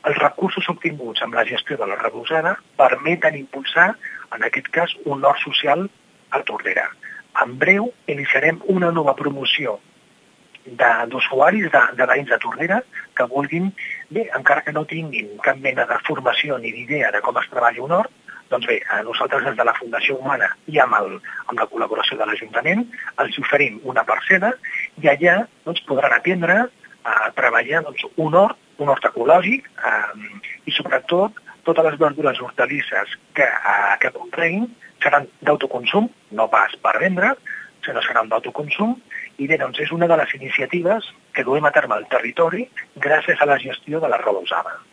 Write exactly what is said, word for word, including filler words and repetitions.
Els recursos obtinguts amb la gestió de la roba usada permeten impulsar, en aquest cas, un hort social a Tordera. En breu iniciarem una nova promoció d'usuaris, de, de veïns de Tordera, que vulguin, bé, encara que no tinguin cap mena de formació ni d'idea de com es treballa un hort, doncs bé, nosaltres des de la Fundació Humana i amb, el, amb la col·laboració de l'Ajuntament els oferim una parcel·la i allà doncs, podran aprendre a treballar doncs, un hort, un hort ecològic eh, i sobretot totes les verdures i hortalisses que, eh, que conreguin seran d'autoconsum, no pas per vendre, sinó seran d'autoconsum i bé, doncs és una de les iniciatives que duem a terme al territori gràcies a la gestió de la roba usada.